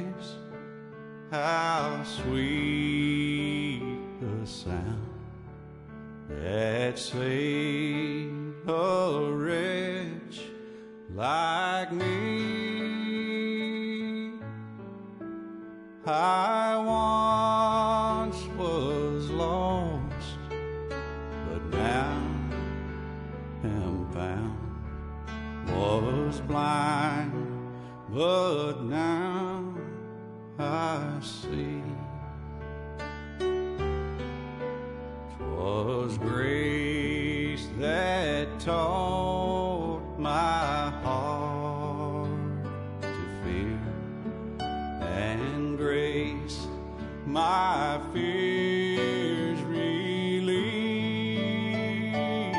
grace, how sweet the sound that saved a wretch like me. I once was lost, but now am found. Was blind, but now I see. 'Twas grace that taught my heart to fear, and grace my fears relieved.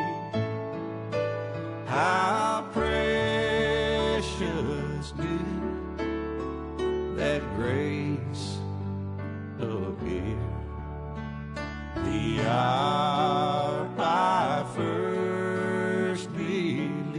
How precious did that grace appear the hour I first believed.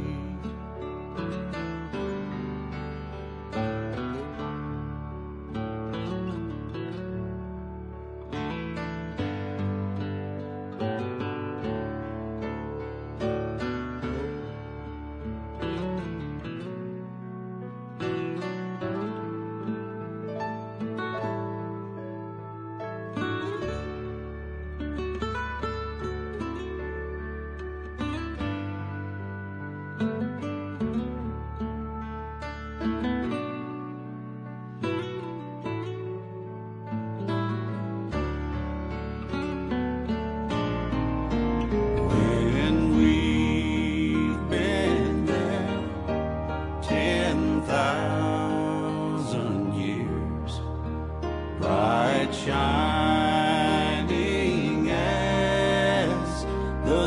Shining as the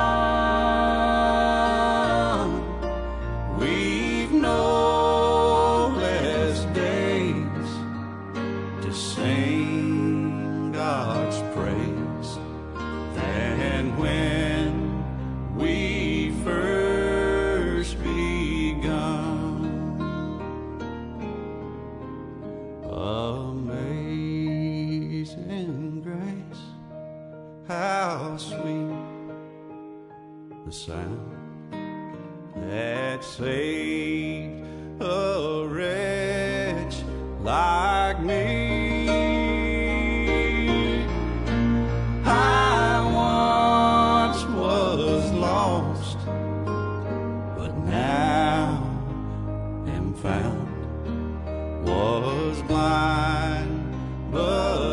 sun, we've no less days to sing God's praise than when we first begun. Amazing grace, how sweet the sound that saved a wretch like me. I once was lost, but now am found. Was blind, but